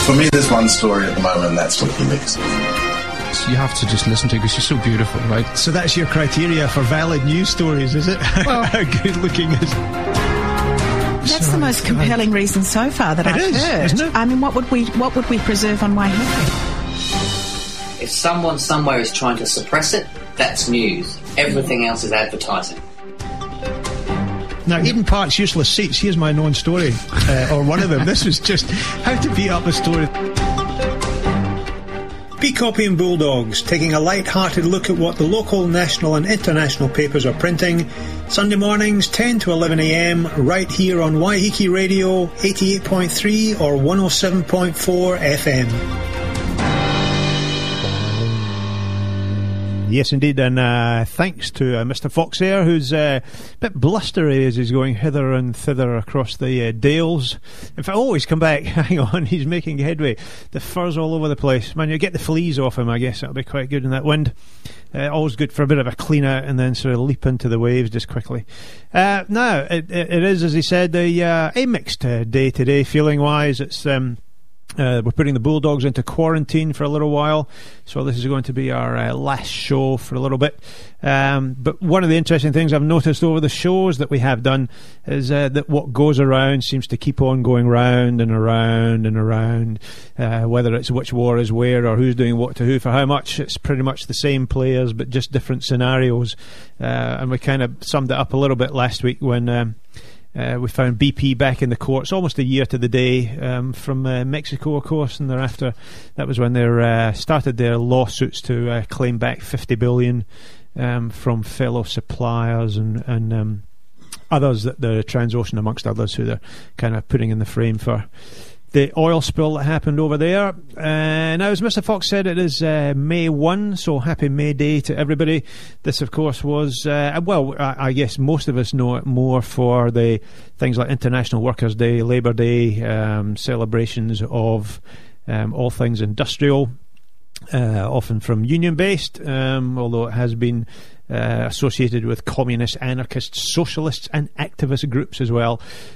For me, there's one story at the moment, and that's WikiLeaks. So you have to just listen to it because she's so beautiful, right? So that's your criteria for valid news stories, is it? Well, how good looking is That's the most compelling reason so far that I've heard. Isn't it? I mean, what would we preserve on Waihoki? If someone somewhere is trying to suppress it, that's news. Everything else is advertising. Now, even Park's useless seats, here's my known story, or one of them. This was just how to beat up a story. Be Copying Bulldogs, taking a light-hearted look at what the local, national and international papers are printing. Sunday mornings, 10 to 11am, right here on Waiheke Radio, 88.3 or 107.4 FM. Yes, indeed, and thanks to Mr. Fox there, who's a bit blustery as he's going hither and thither across the dales. In fact, he's come back. Hang on, he's making headway. The fur's all over the place. Man, you get the fleas off him, I guess. That'll be quite good in that wind. Always good for a bit of a clean out and then sort of leap into the waves just quickly. Now, it is, as he said, a mixed day today, feeling-wise. It's... we're putting the Bulldogs into quarantine for a little while, so this is going to be our last show for a little bit. But one of the interesting things I've noticed over the shows that we have done is that what goes around seems to keep on going round and around and around. Whether it's which war is where or who's doing what to who for how much, it's pretty much the same players but just different scenarios. And we kind of summed it up a little bit last week when... we found BP back in the courts almost a year to the day from Mexico, of course, and thereafter that was when they started their lawsuits to claim back $50 billion from fellow suppliers and others, that the Transocean amongst others, who they're kind of putting in the frame for the oil spill that happened over there. Now, as Mr. Fox said, it is May 1, so happy May Day to everybody. This, of course, was, I guess most of us know it more for the things like International Workers' Day, Labour Day, celebrations of all things industrial, often from union-based, although it has been associated with communists, anarchists, socialists and activist groups as well.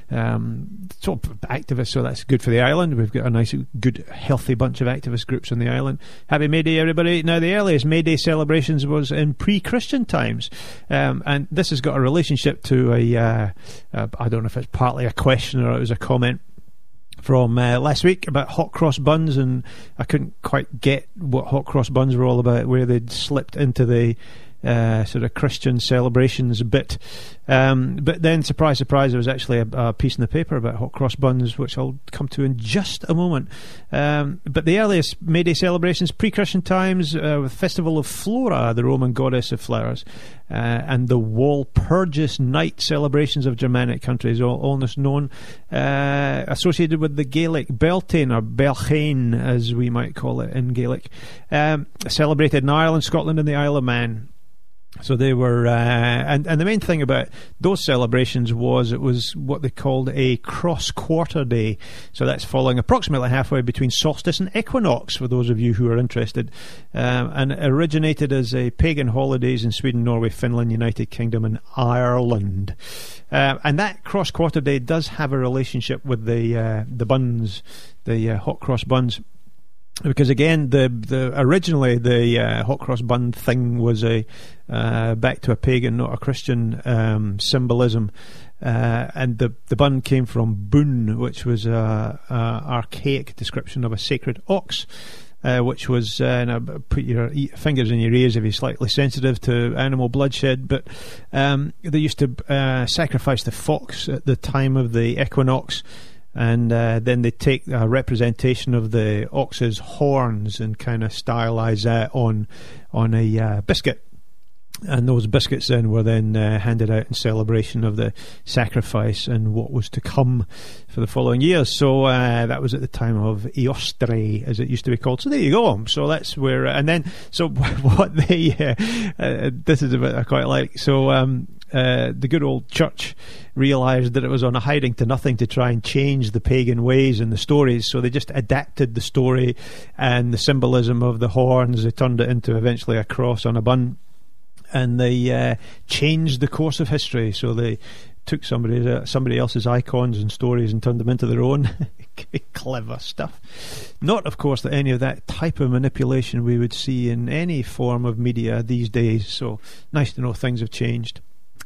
So activists, so that's good for the island. We've got a nice, good, healthy bunch of activist groups on the island. Happy May Day, everybody. Now, the earliest May Day celebrations was in pre-Christian times, and this has got a relationship to I don't know if it's partly a question or it was a comment from last week about hot cross buns, and I couldn't quite get what hot cross buns were all about, where they'd slipped into the sort of Christian celebrations bit. But then, surprise, surprise, there was actually a piece in the paper about hot cross buns, which I'll come to in just a moment. But the earliest May Day celebrations, pre-Christian times, with Festival of Flora, the Roman goddess of flowers, and the Walpurgis Night celebrations of Germanic countries, all known, associated with the Gaelic Beltane, or Beltane, as we might call it in Gaelic, celebrated in Ireland, Scotland and the Isle of Man. So they were, and the main thing about those celebrations was it was what they called a cross-quarter day. So that's falling approximately halfway between solstice and equinox, for those of you who are interested. And it originated as a pagan holidays in Sweden, Norway, Finland, United Kingdom and Ireland. And that cross-quarter day does have a relationship with the buns, the hot cross buns. Because again, the originally the hot cross bun thing was back to a pagan, not a Christian symbolism, and the bun came from bun, which was a archaic description of a sacred ox, which was now put your fingers in your ears if you're slightly sensitive to animal bloodshed, but they used to sacrifice the fox at the time of the equinox. And then they take a representation of the ox's horns and kind of stylize that on a biscuit. And those biscuits then were handed out in celebration of the sacrifice and what was to come for the following years. So that was at the time of Eostre, as it used to be called. So there you go. So that's where, and then, so what they, this is a bit I quite like. So the good old church realised that it was on a hiding to nothing to try and change the pagan ways and the stories, so they just adapted the story and the symbolism of the horns. They turned it into eventually a cross on a bun, and they changed the course of history. So they took somebody else's icons and stories and turned them into their own. Clever stuff. Not, of course, that any of that type of manipulation we would see in any form of media these days. So nice to know things have changed.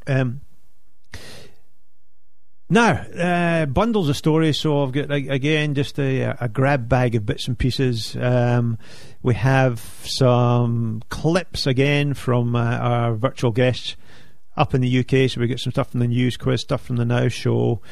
Now, bundles of stories. So I've got, again, just a grab bag of bits and pieces. We have some clips again from our virtual guests up in the UK. So we get some stuff from the News Quiz, stuff from the Now Show.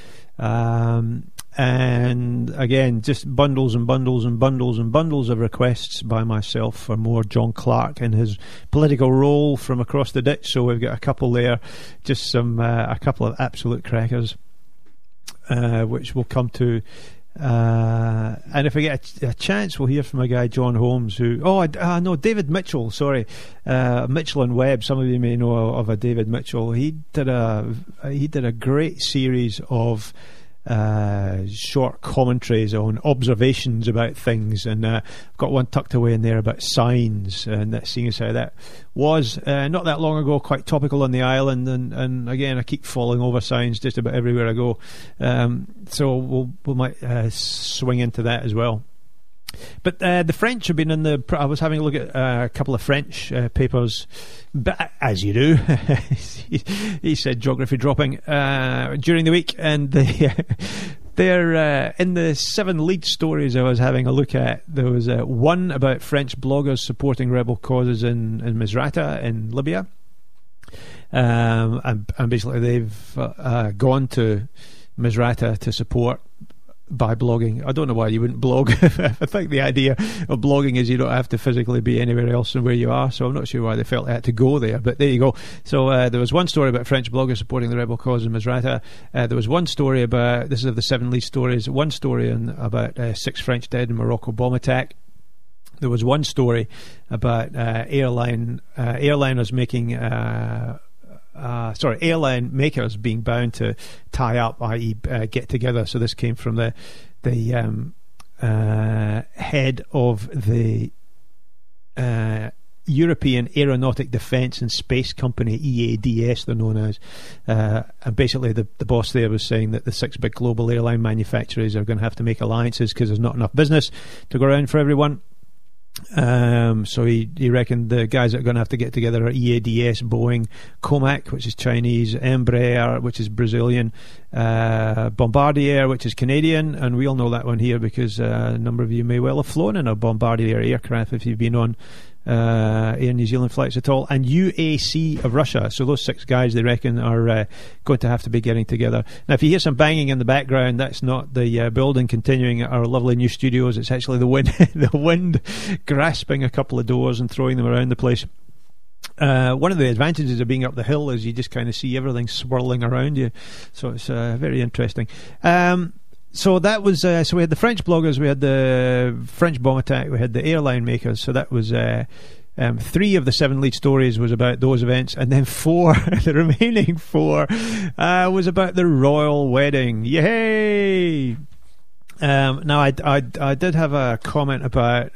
And again, just bundles and bundles and bundles and bundles of requests by myself for more John Clark and his political role from across the ditch. So we've got a couple there, just a couple of absolute crackers. Which we'll come to, and if we get a chance, we'll hear from a guy, John Holmes, who David Mitchell. Sorry, Mitchell and Webb. Some of you may know of a David Mitchell. He did a great series of short commentaries on observations about things, and I've got one tucked away in there about signs, and that, seeing as how that was not that long ago quite topical on the island, and again I keep falling over signs just about everywhere I go, so we might swing into that as well. But the French have been I was having a look at a couple of French papers, but as you do, he said geography dropping during the week, and they're in the 7 lead stories I was having a look at. There was one about French bloggers supporting rebel causes in Misrata in Libya, and basically they've gone to Misrata to support by blogging. I don't know why you wouldn't blog. I think the idea of blogging is you don't have to physically be anywhere else than where you are, so I'm not sure why they felt they had to go there, but there you go. So there was one story about French bloggers supporting the rebel cause in Misrata. There was one story about, this is of the 7 lead stories, one story about 6 French dead in Morocco bomb attack. There was one story about airliners making airline makers being bound to tie up, i.e. Get together. So this came from the head of the European Aeronautic Defence and Space Company, EADS they're known as, and basically the boss there was saying that the 6 big global airline manufacturers are going to have to make alliances because there's not enough business to go around for everyone. So he reckoned the guys that are going to have to get together are EADS, Boeing, Comac, which is Chinese, Embraer, which is Brazilian, Bombardier, which is Canadian, and we all know that one here because a number of you may well have flown in a Bombardier aircraft if you've been on Air New Zealand flights at all, and UAC of Russia. So those 6 guys, they reckon, are going to have to be getting together. Now, if you hear some banging in the background, that's not the building continuing our lovely new studios. It's actually the wind, the wind grasping a couple of doors and throwing them around the place. One of the advantages of being up the hill is you just kind of see everything swirling around you. So it's very interesting. So that was so we had the French bloggers, we had the French bomb attack, we had the airline makers. So that was 3 of the 7 lead stories was about those events, and then 4, the remaining 4, was about the royal wedding. Yay! Now I did have a comment about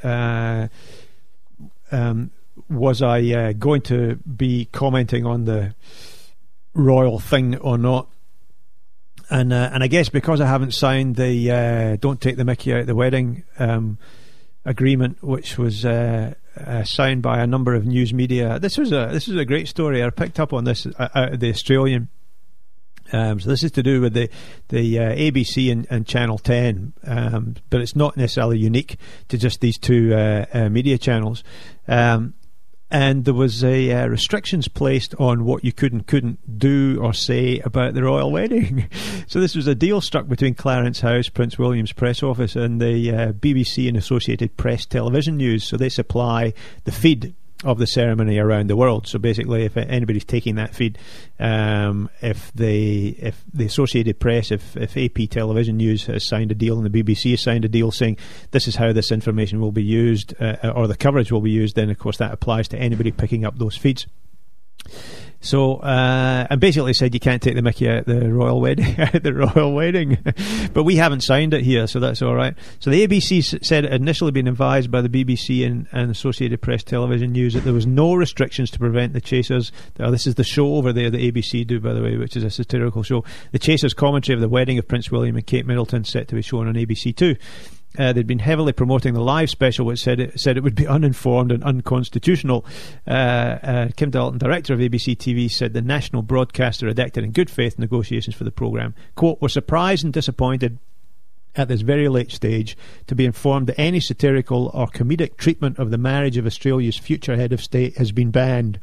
was I going to be commenting on the royal thing or not. And I guess because I haven't signed the don't take the mickey out of the wedding agreement, which was signed by a number of news media. This was a great story. I picked up on this out of the Australian. So this is to do with the ABC and Channel 10, but it's not necessarily unique to just these 2 media channels. And there was restrictions placed on what you could and couldn't do or say about the royal wedding. So this was a deal struck between Clarence House, Prince William's press office, and the BBC and Associated Press television news. So they supply the feed of the ceremony around the world. So basically, if anybody's taking that feed, if the Associated Press, if AP Television News has signed a deal and the BBC has signed a deal saying this is how this information will be used, or the coverage will be used, then of course that applies to anybody picking up those feeds. So, and basically said you can't take the mickey out the royal wedding. But we haven't signed it here, so that's all right. So the ABC said it had initially been advised by the BBC and Associated Press Television News that there was no restrictions to prevent the Chasers. This is the show over there that ABC do, by the way, which is a satirical show. The Chasers commentary of the wedding of Prince William and Kate Middleton set to be shown on ABC 2. They'd been heavily promoting the live special, which said it would be uninformed and unconstitutional. Kim Dalton, director of ABC TV, said the national broadcaster had acted in good faith negotiations for the programme. Quote, "We're surprised and disappointed at this very late stage to be informed that any satirical or comedic treatment of the marriage of Australia's future head of state has been banned."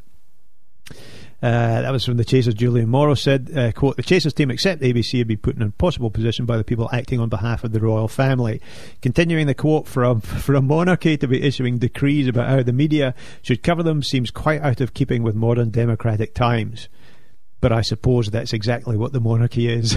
That was from the Chasers. Julian Morrow said, quote, "The Chasers team accept the ABC had been put in an impossible position by the people acting on behalf of the royal family." Continuing the quote, for a monarchy to be issuing decrees about how the media should cover them seems quite out of keeping with modern democratic times. But I suppose that's exactly what the monarchy is.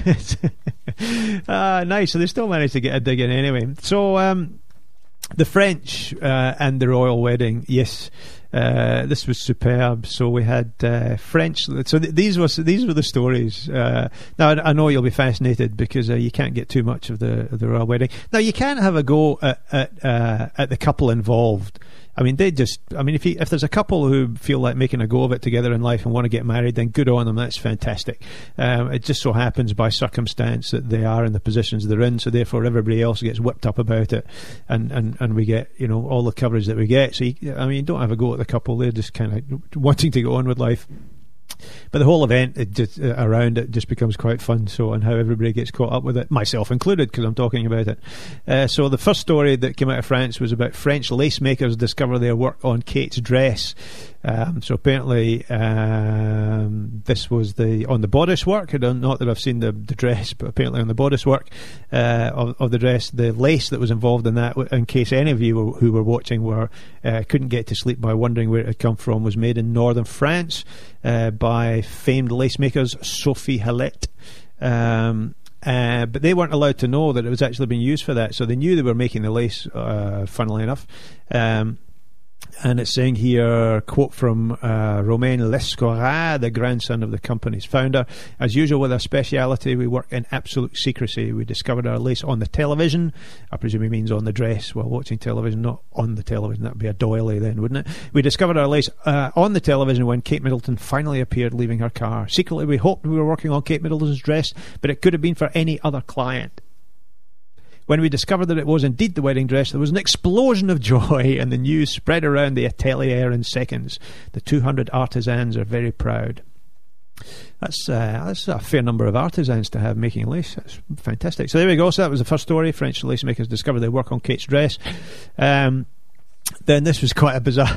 Nice. So they still managed to get a dig in anyway. So the French and the royal wedding, yes. This was superb. So we had French. So these were the stories. Now I know you'll be fascinated because you can't get too much of the royal wedding. Now you can't have a go at the couple involved. I mean, if there's a couple who feel like making a go of it together in life and want to get married, then good on them. That's fantastic. It just so happens by circumstance that they are in the positions they're in, so therefore everybody else gets whipped up about it, and we get all the coverage that we get. So you don't have a go at the couple; they're just kind of wanting to go on with life. But the whole event around it just becomes quite fun. So, and how everybody gets caught up with it, myself included, because I'm talking about it. So the first story that came out of France was about French lace makers discover their work on Kate's dress. So apparently this was on the bodice work. Not that I've seen the dress, but apparently on the bodice work of the dress, the lace that was involved in that, in case any of you who were watching couldn't get to sleep by wondering where it had come from, was made in northern France by famed lace makers Sophie Hallette. But they weren't allowed to know that it was actually being used for that, so they knew they were making the lace, funnily enough. And it's saying here, quote from Romain Lescorat, the grandson of the company's founder: "As usual with our speciality, we work in absolute secrecy. We discovered our lace on the television." I presume he means on the dress while watching television, not on the television. That would be a doily then, wouldn't it? "We discovered our lace on the television when Kate Middleton finally appeared leaving her car. Secretly, we hoped we were working on Kate Middleton's dress, but it could have been for any other client. When we discovered that it was indeed the wedding dress, there was an explosion of joy, and the news spread around the atelier in seconds. The 200 artisans are very proud." That's a fair number of artisans to have making lace. That's fantastic. So there we go. So that was the first story. French lace makers discovered their work on Kate's dress. Then this was quite a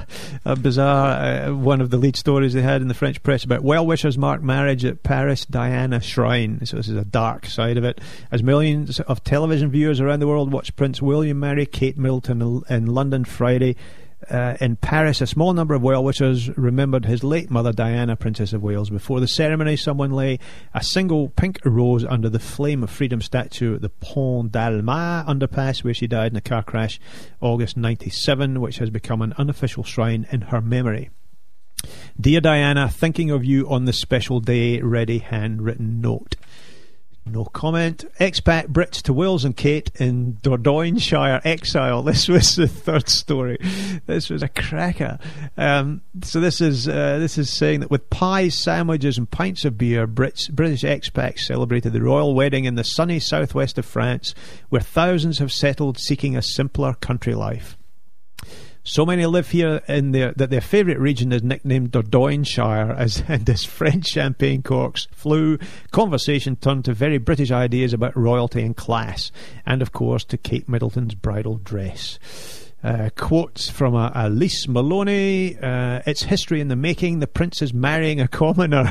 bizarre one of the lead stories they had in the French press about well-wishers mark marriage at Paris Diana Shrine. So this is a dark side of it. As millions of television viewers around the world watched Prince William marry Kate Middleton in London Friday, in Paris, a small number of well-wishers remembered his late mother Diana, Princess of Wales. Before the ceremony, someone lay a single pink rose under the Flame of Freedom statue at the Pont d'Alma underpass, where she died in a car crash August 97, which has become an unofficial shrine in her memory. "Dear Diana, thinking of you on this special day. Ready handwritten note." No comment. Expat Brits to Wales and Kate in Dordogne exile. This was the third story. This was a cracker. So this is saying that with pies, sandwiches and pints of beer, British expats celebrated the royal wedding in the sunny southwest of France, where thousands have settled seeking a simpler country life. So many live here that their favourite region is nicknamed Dordogneshire, as French champagne corks flew, conversation turned to very British ideas about royalty and class, and of course to Kate Middleton's bridal dress. Quotes from Elise Maloney: "It's history in the making. The prince is marrying a commoner."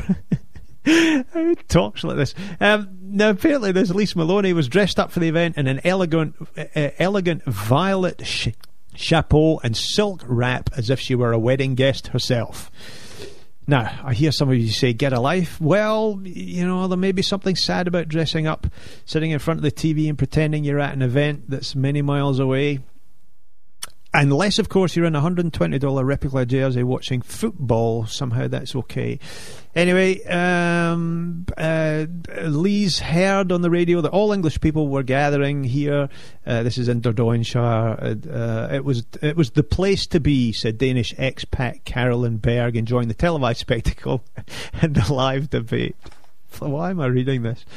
Who talks like this? Now apparently this Elise Maloney was dressed up for the event in an elegant violet chapeau and silk wrap, as if she were a wedding guest herself. Now, I hear some of you say, get a life. Well, there may be something sad about dressing up, sitting in front of the TV and pretending you're at an event that's many miles away. Unless, of course, you're in a $120 replica jersey watching football. Somehow that's okay. Anyway, Lee's heard on the radio that all English people were gathering here. This is in Dordognshire. It was the place to be, said Danish expat Carolyn Berg, enjoying the televised spectacle and the live debate. Why am I reading this?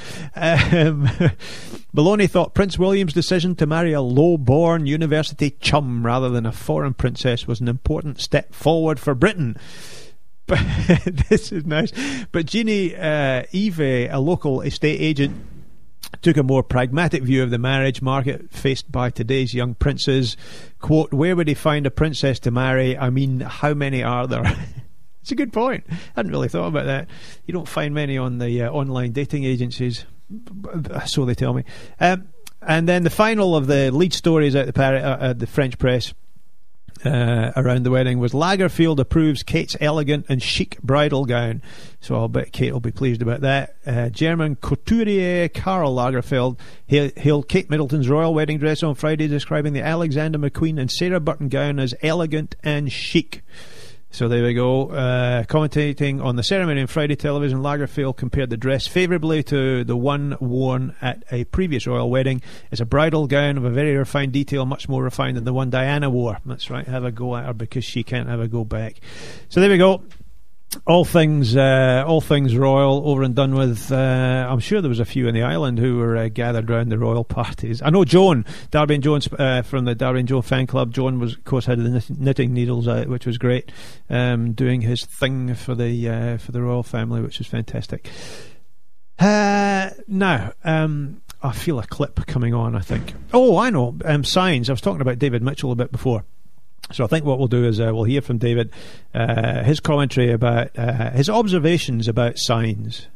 Maloney thought Prince William's decision to marry a low-born university chum rather than a foreign princess was an important step forward for Britain. But this is nice. But Jeannie Eve, a local estate agent, took a more pragmatic view of the marriage market faced by today's young princes. Quote, where would he find a princess to marry? I mean, how many are there? It's a good point. I hadn't really thought about that. You don't find many on the online dating agencies, so they tell me. And then the final of the lead stories out the French press around the wedding was Lagerfeld approves Kate's elegant and chic bridal gown. So I'll bet Kate will be pleased about that. German couturier Karl Lagerfeld hailed Kate Middleton's royal wedding dress on Friday, describing the Alexander McQueen and Sarah Burton gown as elegant and chic. So there we go. Commentating on the ceremony on Friday television, Lagerfeld compared the dress favourably to the one worn at a previous royal wedding. It's a bridal gown of a very refined detail, much more refined than the one Diana wore. That's right, have a go at her because she can't have a go back. So there we go. All things royal over and done with. I'm sure there was a few in the island who were gathered around the royal parties. I know Joan, Darby and Jones from the Darby and Joan fan club. Joan was, of course, had the knitting needles out, which was great, doing his thing for the royal family, which was fantastic. Now, I feel a clip coming on, I think. Oh, I know. Signs. I was talking about David Mitchell a bit before. So I think what we'll do is we'll hear from David his commentary about his observations about signs.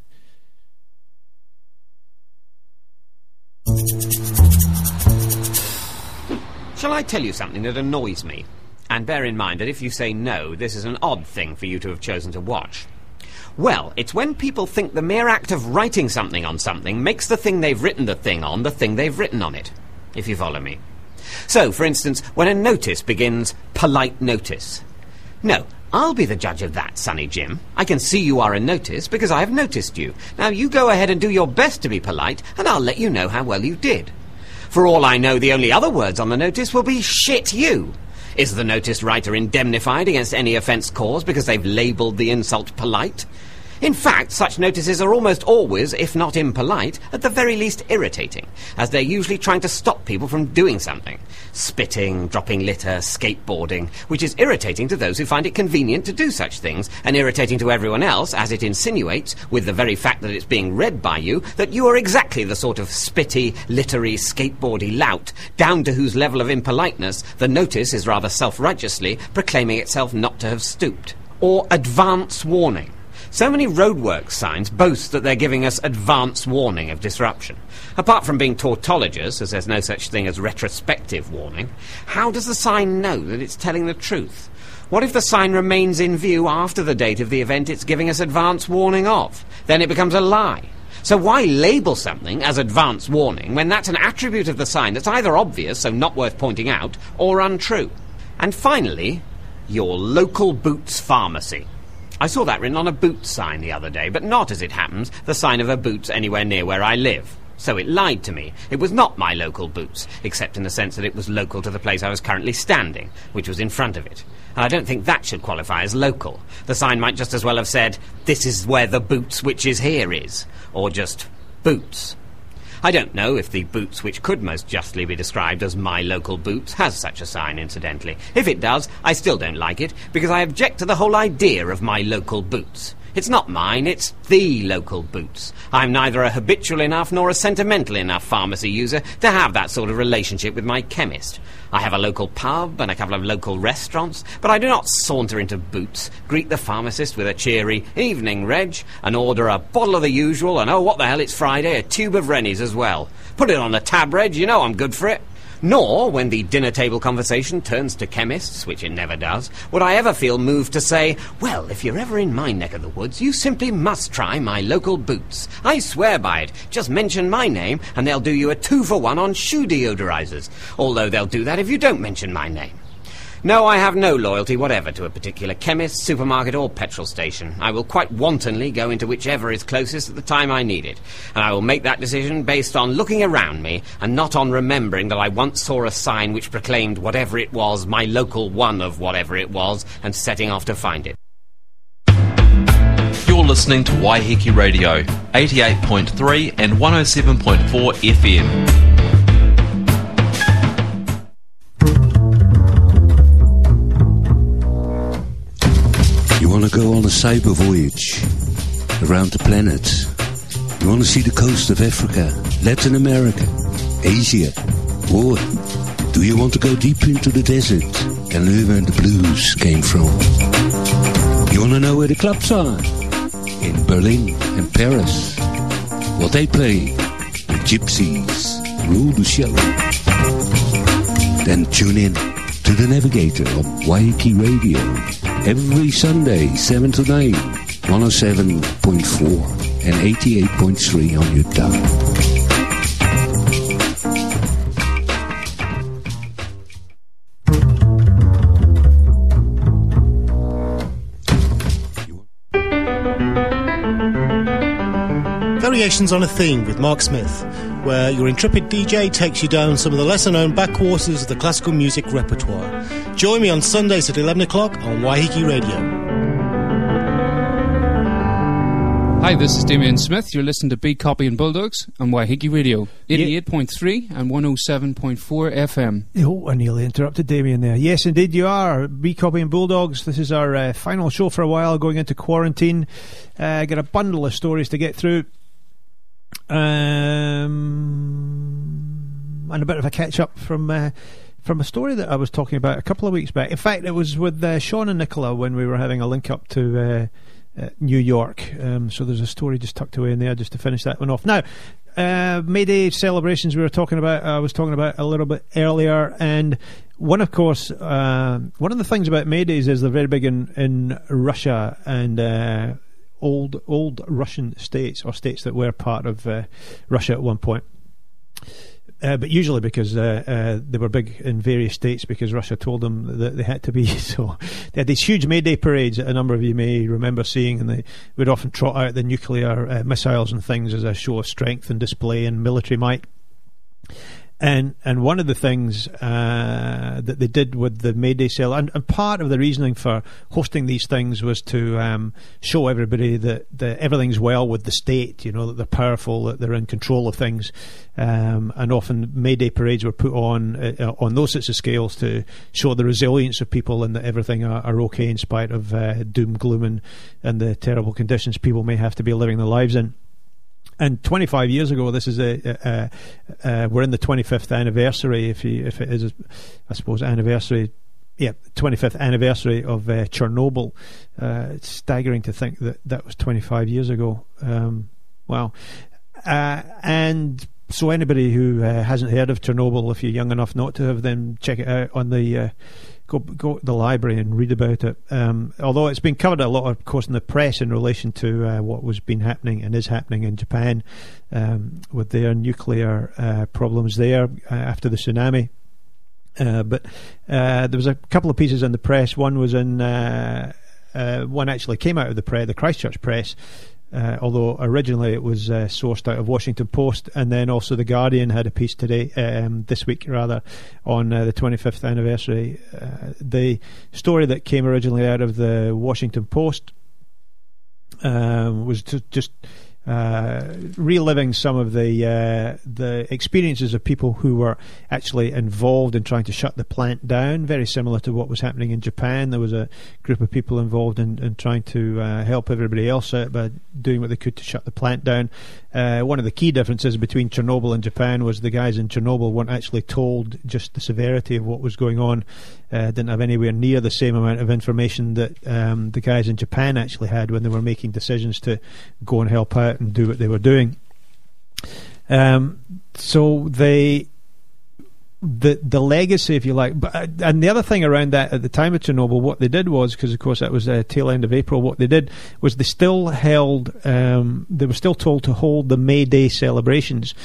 Shall I tell you something that annoys me? And bear in mind that if you say no, this is an odd thing for you to have chosen to watch. Well, it's when people think the mere act of writing something on something makes the thing they've written the thing on the thing they've written on it, if you follow me. So, for instance, when a notice begins, polite notice. No, I'll be the judge of that, Sonny Jim. I can see you are a notice because I have noticed you. Now you go ahead and do your best to be polite, and I'll let you know how well you did. For all I know, the only other words on the notice will be shit you. Is the notice writer indemnified against any offence caused because they've labelled the insult polite? In fact, such notices are almost always, if not impolite, at the very least irritating, as they're usually trying to stop people from doing something. Spitting, dropping litter, skateboarding, which is irritating to those who find it convenient to do such things, and irritating to everyone else, as it insinuates, with the very fact that it's being read by you, that you are exactly the sort of spitty, littery, skateboardy lout, down to whose level of impoliteness the notice is rather self-righteously proclaiming itself not to have stooped. Or advance warning. So many roadworks signs boast that they're giving us advance warning of disruption. Apart from being tautologous, as there's no such thing as retrospective warning, how does the sign know that it's telling the truth? What if the sign remains in view after the date of the event it's giving us advance warning of? Then it becomes a lie. So why label something as advance warning when that's an attribute of the sign that's either obvious, so not worth pointing out, or untrue? And finally, your local Boots pharmacy. I saw that written on a Boots sign the other day, but not, as it happens, the sign of a Boots anywhere near where I live. So it lied to me. It was not my local Boots, except in the sense that it was local to the place I was currently standing, which was in front of it. And I don't think that should qualify as local. The sign might just as well have said, "This is where the Boots which is here is," or just Boots. I don't know if the Boots which could most justly be described as my local Boots has such a sign, incidentally. If it does, I still don't like it, because I object to the whole idea of my local Boots. It's not mine, it's the local Boots. I'm neither a habitual enough nor a sentimental enough pharmacy user to have that sort of relationship with my chemist. I have a local pub and a couple of local restaurants, but I do not saunter into Boots, greet the pharmacist with a cheery "Evening, Reg," and order a bottle of the usual and, oh, what the hell, it's Friday, a tube of Rennies as well. Put it on the tab, Reg, you know I'm good for it. Nor, when the dinner-table conversation turns to chemists, which it never does, would I ever feel moved to say, "Well, if you're ever in my neck of the woods, you simply must try my local Boots. I swear by it. Just mention my name, and they'll do you a 2-for-1 on shoe deodorizers. Although they'll do that if you don't mention my name." No, I have no loyalty whatever to a particular chemist, supermarket or petrol station. I will quite wantonly go into whichever is closest at the time I need it. And I will make that decision based on looking around me and not on remembering that I once saw a sign which proclaimed whatever it was, my local one of whatever it was, and setting off to find it. You're listening to Waiheke Radio, 88.3 and 107.4 FM. You want to go on a cyber voyage around the planet? You want to see the coast of Africa, Latin America, Asia? Or do you want to go deep into the desert and learn where the blues came from? You want to know where the clubs are? In Berlin and Paris. Well, they play. The gypsies rule the show. Then tune in to The Navigator on Waiheke Radio. Every Sunday, 7 to 9, 107.4 and 88.3 on your dial. Variations on a Theme with Mark Smith, where your intrepid DJ takes you down some of the lesser-known backwaters of the classical music repertoire. Join me on Sundays at 11 o'clock on Waiheke Radio. Hi, this is Damien Smith. You're listening to Big Copy and Bulldogs on Waiheke Radio, 88.3 and 107.4 FM. Oh, I nearly interrupted Damien there. Yes, indeed you are. Big Copy and Bulldogs. This is our final show for a while, going into quarantine. Got a bundle of stories to get through. And a bit of a catch-up from a story that I was talking about a couple of weeks back. In fact, it was with Sean and Nicola when we were having a link-up to New York. So there's a story just tucked away in there just to finish that one off. Now, May Day celebrations I was talking about a little bit earlier, and one of the things about May Days is they're very big in Russia and old Russian states, or states that were part of Russia at one point. But usually because they were big in various states because Russia told them that they had to be. So they had these huge May Day parades that a number of you may remember seeing, and they would often trot out the nuclear missiles and things as a show of strength and display and military might. And one of the things that they did with the May Day sale, and part of the reasoning for hosting these things was to show everybody that everything's well with the state, you know, that they're powerful, that they're in control of things. And often May Day parades were put on those sorts of scales to show the resilience of people and that everything are okay in spite of doom, gloom and the terrible conditions people may have to be living their lives in. And 25 years ago, this is we're in the 25th anniversary, if it is, I suppose, anniversary. Yeah, 25th anniversary of Chernobyl. It's staggering to think that was 25 years ago. Wow. And so anybody who hasn't heard of Chernobyl, if you're young enough not to have, then check it out on the go to the library and read about it. Although it's been covered a lot, of course, in the press in relation to what was been happening and is happening in Japan with their nuclear problems there after the tsunami. But there was a couple of pieces in the press. One was one actually came out of the Christchurch press. Although originally it was sourced out of Washington Post, and then also The Guardian had a piece this week on the 25th anniversary. The story that came originally out of the Washington Post was just reliving some of the experiences of people who were actually involved in trying to shut the plant down, very similar to what was happening in Japan. There was a group of people involved in trying to help everybody else out by doing what they could to shut the plant down. One of the key differences between Chernobyl and Japan was the guys in Chernobyl weren't actually told just the severity of what was going on, didn't have anywhere near the same amount of information that the guys in Japan actually had when they were making decisions to go and help out and do what they were doing. So they the legacy, if you like. And the other thing around that, at the time of Chernobyl, what they did was, because of course that was tail end of April, what they did was they still held, they were still told to hold the May Day celebrations,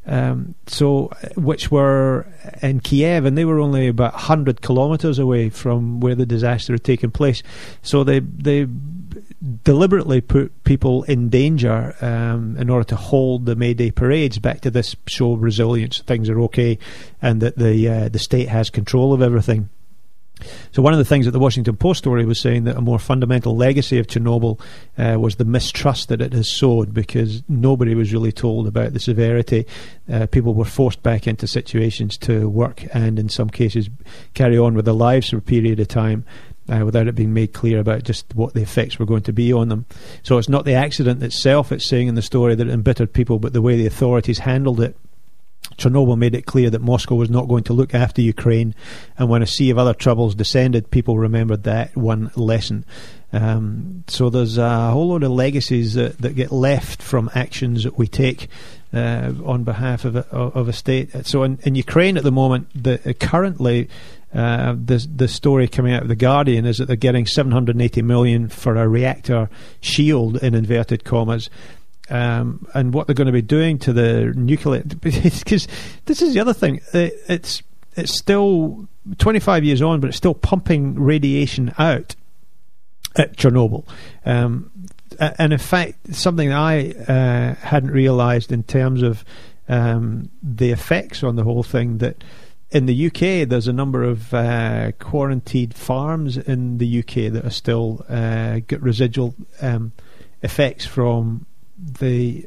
which were in Kiev, and they were only about 100 kilometres away from where the disaster had taken place. So they deliberately put people in danger in order to hold the May Day parades, back to this show of resilience, things are okay, and that the state has control of everything. So one of the things that the Washington Post story was saying, that a more fundamental legacy of Chernobyl was the mistrust that it has sowed, because nobody was really told about the severity. People were forced back into situations to work and in some cases carry on with their lives for a period of time, without it being made clear about just what the effects were going to be on them. So it's not the accident itself, it's saying in the story, that it embittered people, but the way the authorities handled it. Chernobyl made it clear that Moscow was not going to look after Ukraine, and when a sea of other troubles descended, people remembered that one lesson. So there's a whole load of legacies that get left from actions that we take on behalf of a state. So in Ukraine at the moment, currently the story coming out of The Guardian is that they're getting $780 million for a reactor shield, in inverted commas. And what they're going to be doing to the nuclear, because this is the other thing, it's still 25 years on, but it's still pumping radiation out at Chernobyl. And in fact, something I hadn't realised in terms of the effects on the whole thing, that in the UK there's a number of quarantined farms in the UK that are still got residual effects from the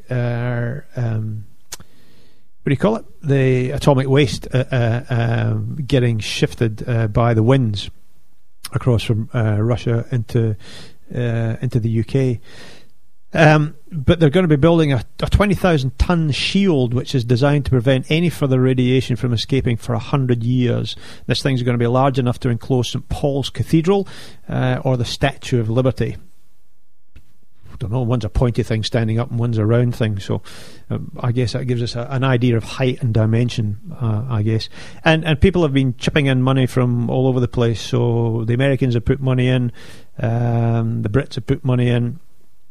what do you call it? The atomic waste getting shifted by the winds across from Russia into the UK. But they're going to be building a 20,000 ton shield, which is designed to prevent any further radiation from escaping for 100 years. This thing's going to be large enough to enclose St Paul's Cathedral or the Statue of Liberty. I don't know, one's a pointy thing standing up and one's a round thing, so I guess that gives us an idea of height and dimension, I guess. And people have been chipping in money from all over the place. So the Americans have put money in, the Brits have put money in,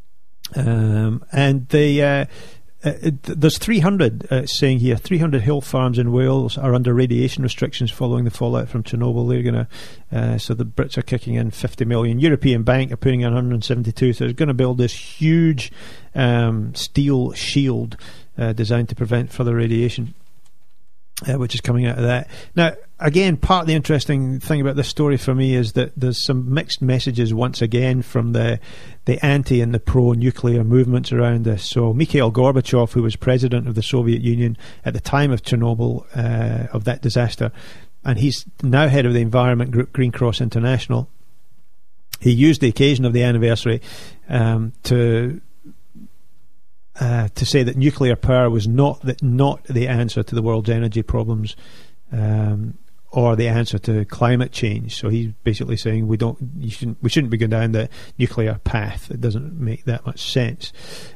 and there's 300, saying here, 300 hill farms in Wales are under radiation restrictions following the fallout from Chernobyl. They're going to, so the Brits are kicking in 50 million. European Bank are putting in 172. So they're going to build this huge steel shield designed to prevent further radiation, which is coming out of that. Now, again, part of the interesting thing about this story for me is that there's some mixed messages once again from the anti and the pro-nuclear movements around this. So Mikhail Gorbachev, who was president of the Soviet Union at the time of Chernobyl, of that disaster, and he's now head of the environment group Green Cross International, he used the occasion of the anniversary to say that nuclear power was not the answer to the world's energy problems, or the answer to climate change. So he's basically saying we shouldn't be going down the nuclear path. It doesn't make that much sense.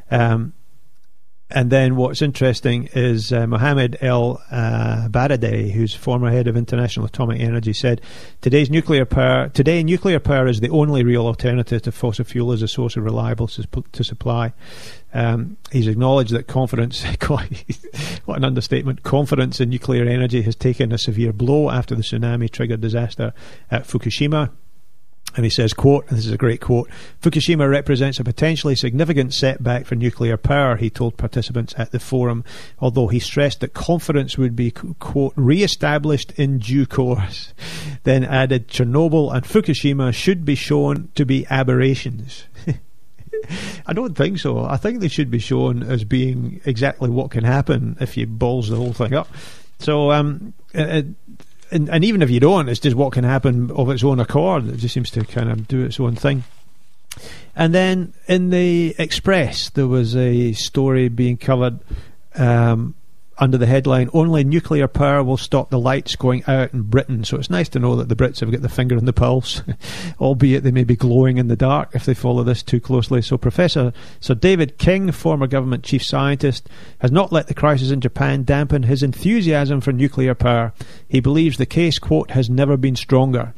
And then what's interesting is Mohammed El Baradei, who's former head of International Atomic Energy, said, Today nuclear power is the only real alternative to fossil fuel as a source of reliable supply. He's acknowledged that confidence, what an understatement, confidence in nuclear energy has taken a severe blow after the tsunami-triggered disaster at Fukushima. And he says, quote, and this is a great quote, Fukushima represents a potentially significant setback for nuclear power, he told participants at the forum, although he stressed that confidence would be, quote, re-established in due course. Then added, Chernobyl and Fukushima should be shown to be aberrations. I don't think so. I think they should be shown as being exactly what can happen if you balls the whole thing up. So, and even if you don't, it's just what can happen of its own accord. It just seems to kind of do its own thing. And then in the Express, there was a story being covered under the headline, "Only nuclear power will stop the lights going out in Britain." So it's nice to know that the Brits have got the finger on the pulse, albeit they may be glowing in the dark if they follow this too closely. So Professor Sir David King, former government chief scientist, has not let the crisis in Japan dampen his enthusiasm for nuclear power. He believes the case, quote, "has never been stronger."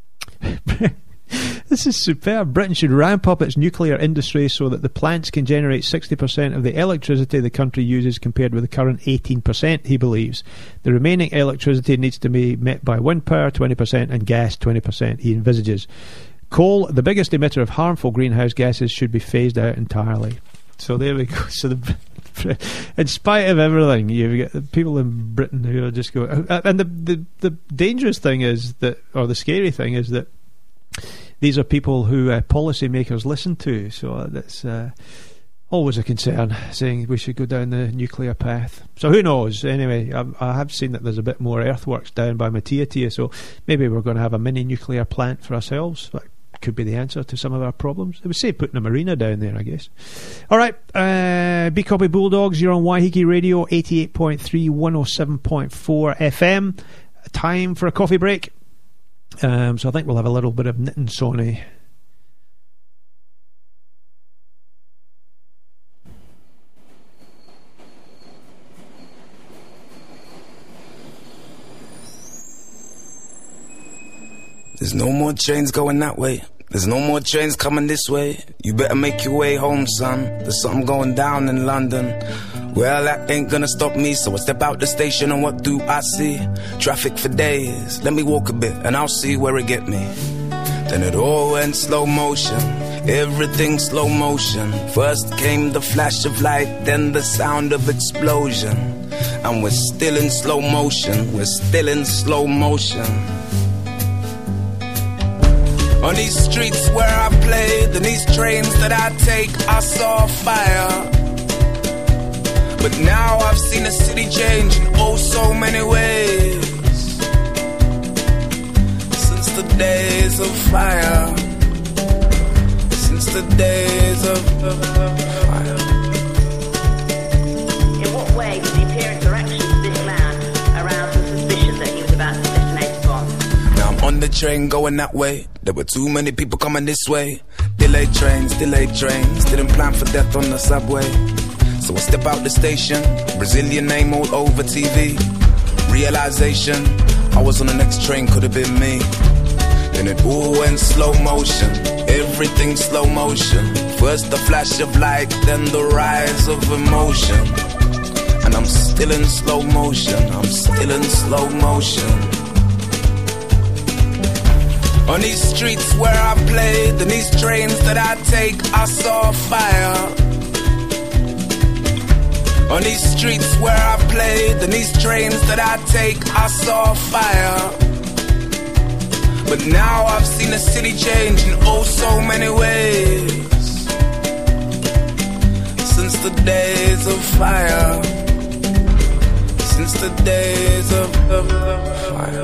This is superb. Britain should ramp up its nuclear industry so that the plants can generate 60% of the electricity the country uses, compared with the current 18%, he believes. The remaining electricity needs to be met by wind power, 20%, and gas, 20%, he envisages. Coal, the biggest emitter of harmful greenhouse gases, should be phased out entirely. So there we go. So in spite of everything, you've got people in Britain who are just going... And the dangerous thing is that, or the scary thing is that, these are people who policymakers listen to, so that's always a concern, saying we should go down the nuclear path. So who knows? Anyway, I have seen that there's a bit more earthworks down by Matiatia, so maybe we're going to have a mini nuclear plant for ourselves. That could be the answer to some of our problems. It would say putting a marina down there, I guess. All right, B Copy Bulldogs, you're on Waiheke Radio, 88.3, 107.4 FM. Time for a coffee break. So I think we'll have a little bit of Knitting Sony. There's no more trains going that way. There's no more trains coming this way. You better make your way home, son. There's something going down in London. Well, that ain't gonna stop me, so I step out the station and what do I see? Traffic for days. Let me walk a bit and I'll see where it get me. Then it all went slow motion. Everything slow motion. First came the flash of light, then the sound of explosion. And we're still in slow motion. We're still in slow motion. On these streets where I played, and these trains that I take, I saw fire. But now I've seen the city change in oh so many ways. Since the days of fire. Since the days of fire. In what way did the appearance or actions of this man arouse the suspicion that he was about to detonate a bomb? Now I'm on the train going that way. There were too many people coming this way. Delayed trains, didn't plan for death on the subway. So I step out the station, Brazilian name all over TV. Realization, I was on the next train, could have been me. Then it all went slow motion, everything slow motion. First the flash of light, then the rise of emotion. And I'm still in slow motion, I'm still in slow motion. On these streets where I played, and these trains that I take, I saw fire. On these streets where I played, and these trains that I take, I saw fire. But now I've seen the city change in oh so many ways. Since the days of fire. Since the days of fire.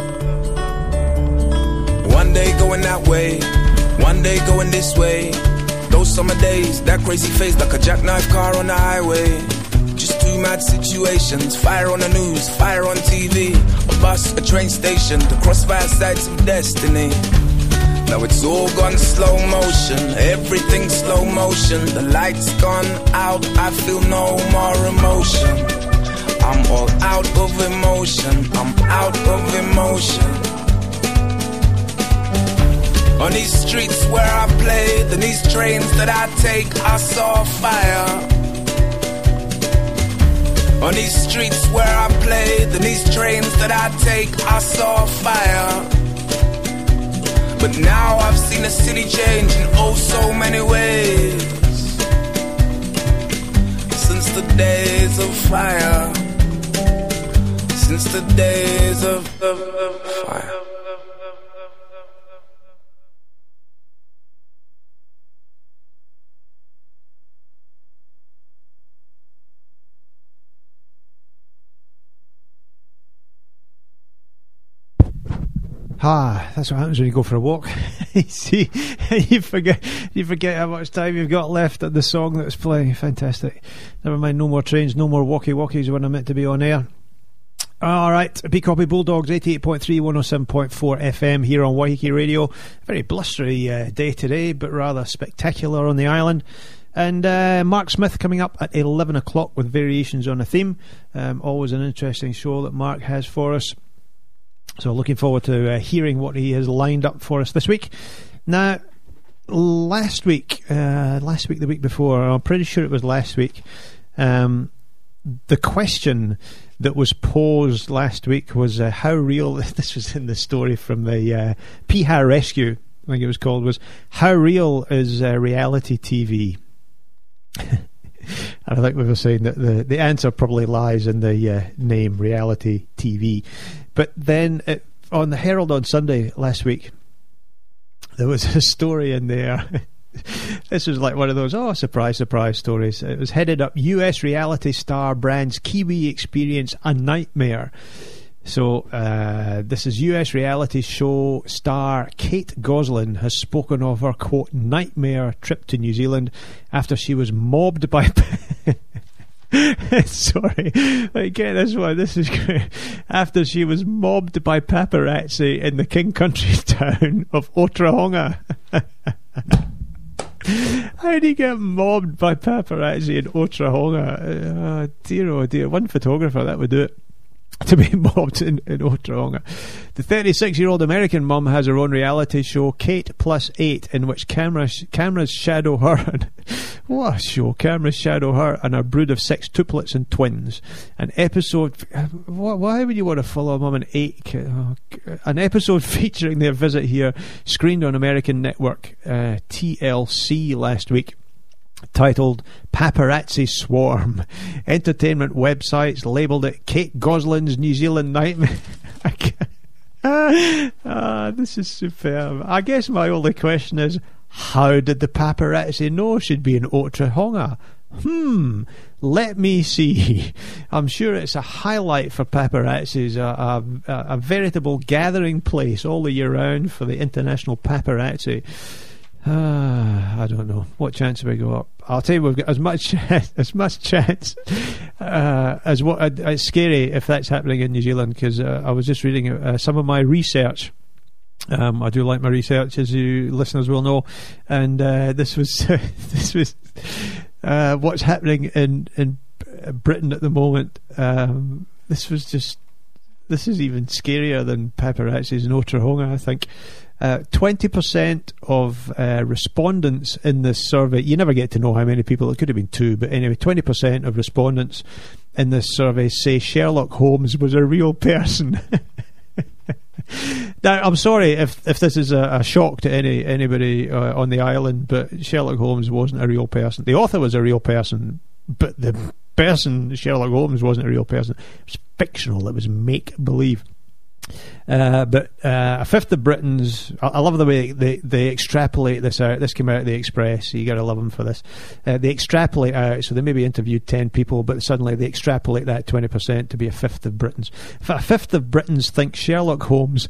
One day going that way, one day going this way. Those summer days, that crazy face like a jackknife car on the highway. Just two mad situations, fire on the news, fire on TV. A bus, a train station, the crossfire sights of destiny. Now it's all gone slow motion, everything slow motion. The lights gone out, I feel no more emotion. I'm all out of emotion, I'm out of emotion. On these streets where I played, and these trains that I take, I saw fire. On these streets where I played, and these trains that I take, I saw fire. But now I've seen the city change in oh so many ways. Since the days of fire. Since the days of fire. That's what happens when you go for a walk. See, you forget how much time you've got left at the song that's playing. Fantastic. Never mind, no more trains, no more walkie-walkies when I'm meant to be on air. Alright, B Copy Bulldogs 88.3 107.4 FM here on Waiheke Radio. Very blustery day today, but rather spectacular on the island. And Mark Smith coming up at 11 o'clock with variations on a theme. Always an interesting show that Mark has for us. So looking forward to hearing what he has lined up for us this week. Now, last week, the week before, I'm pretty sure it was last week, the question that was posed last week was how real, this was in the story from the Piha Rescue, I think it was called, was how real is reality TV? And I think we were saying that the answer probably lies in the name reality TV. But then on the Herald on Sunday last week, there was a story in there. This was like one of those, surprise, surprise stories. It was headed up, US reality star brands Kiwi experience a nightmare. So this is US reality show star Kate Gosselin has spoken of her, quote, nightmare trip to New Zealand after she was mobbed by... Sorry, get this one. This is great. After she was mobbed by paparazzi in the King Country town of Otahonga. How do you get mobbed by paparazzi in Otahonga? Oh dear. One photographer, that would do it. To be mobbed in Otahonga. The 36-year-old American mum has her own reality show, Kate Plus 8, in which cameras shadow her. What a show! Cameras shadow her and her brood of 6 tuplets and twins. An episode. Why would you want to follow mum and 8? An episode featuring their visit here, screened on American network TLC last week. Titled Paparazzi Swarm. Entertainment websites labelled it Kate Gosselin's New Zealand Nightmare. This is superb. I guess my only question is, how did the paparazzi know she'd be in Otahonga? Let me see. I'm sure it's a highlight for paparazzis, a veritable gathering place all the year round for the international paparazzi. I don't know. What chance have we got up? I'll tell you, we've got as much chance as what. It's scary if that's happening in New Zealand, because I was just reading some of my research. I do like my research, as you listeners will know, and this was what's happening in Britain at the moment. This is even scarier than paparazzis in Otahonga, I think. 20% of respondents in this survey, you never get to know how many people, it could have been 2, but anyway, 20% of respondents in this survey say Sherlock Holmes was a real person. Now, I'm sorry if this is a shock to anybody on the island, but Sherlock Holmes wasn't a real person. The author was a real person, but the person, Sherlock Holmes, wasn't a real person. It was fictional, it was make-believe. But a fifth of Britons, I love the way they extrapolate this out. This came out of the Express, so you got to love them for this. They extrapolate out, so they maybe interviewed 10 people, but suddenly they extrapolate that 20% to be a fifth of Britons. A fifth of Britons think Sherlock Holmes